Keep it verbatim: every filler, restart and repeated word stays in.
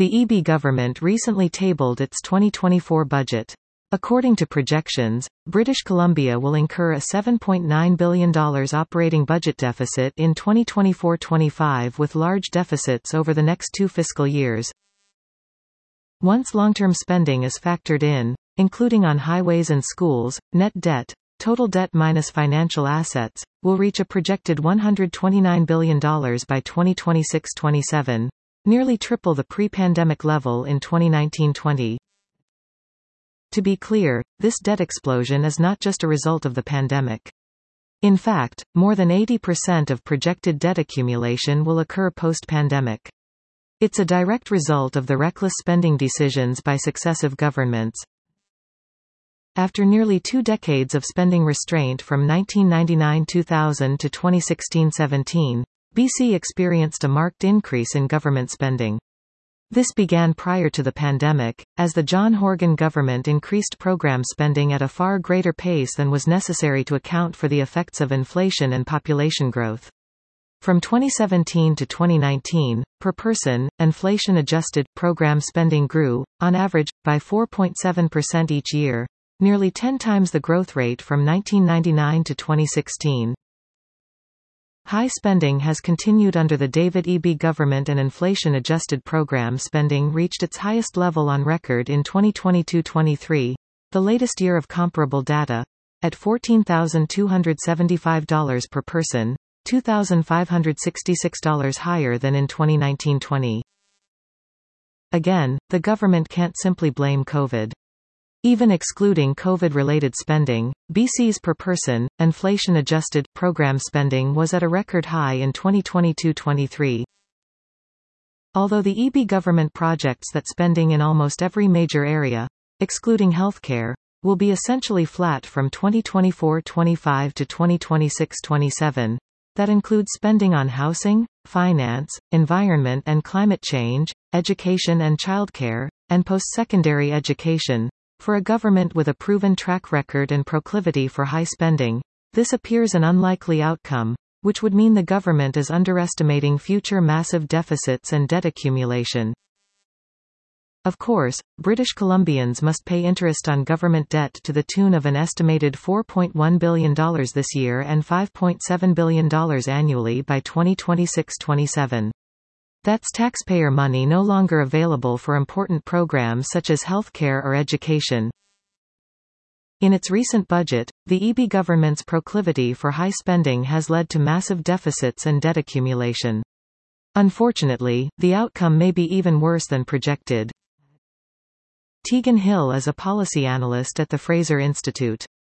The E B government recently tabled its twenty twenty-four budget. According to projections, British Columbia will incur a seven point nine billion dollars operating budget deficit in twenty twenty-four twenty-five with large deficits over the next two fiscal years. Once long-term spending is factored in, including on highways and schools, net debt, total debt minus financial assets, will reach a projected one hundred twenty-nine billion dollars by twenty twenty-six twenty-seven, nearly triple the pre-pandemic level in twenty nineteen twenty. To be clear, this debt explosion is not just a result of the pandemic. In fact, more than eighty percent of projected debt accumulation will occur post-pandemic. It's a direct result of the reckless spending decisions by successive governments. After nearly two decades of spending restraint from nineteen ninety-nine to two thousand to twenty sixteen seventeen, B C experienced a marked increase in government spending. This began prior to the pandemic, as the John Horgan government increased program spending at a far greater pace than was necessary to account for the effects of inflation and population growth. From twenty seventeen to twenty nineteen, per person, inflation-adjusted, program spending grew, on average, by four point seven percent each year, nearly ten times the growth rate from nineteen ninety-nine to twenty sixteen. High spending has continued under the David Eby government, and inflation-adjusted program spending reached its highest level on record in twenty twenty-two twenty-three, the latest year of comparable data, at fourteen thousand two hundred seventy-five dollars per person, two thousand five hundred sixty-six dollars higher than in twenty nineteen twenty. Again, the government can't simply blame COVID. Even excluding COVID-related spending, B C's per-person, inflation-adjusted, program spending was at a record high in twenty twenty-two twenty-three. Although the Eby government projects that spending in almost every major area, excluding healthcare, will be essentially flat from twenty twenty-four twenty-five to twenty twenty-six twenty-seven, that includes spending on housing, finance, environment and climate change, education and childcare, and post-secondary education. For a government with a proven track record and proclivity for high spending, this appears an unlikely outcome, which would mean the government is underestimating future massive deficits and debt accumulation. Of course, British Columbians must pay interest on government debt to the tune of an estimated four point one billion dollars this year and five point seven billion dollars annually by twenty twenty-six twenty-seven. That's taxpayer money no longer available for important programs such as healthcare or education. In its recent budget, the Eby government's proclivity for high spending has led to massive deficits and debt accumulation. Unfortunately, the outcome may be even worse than projected. Tegan Hill is a policy analyst at the Fraser Institute.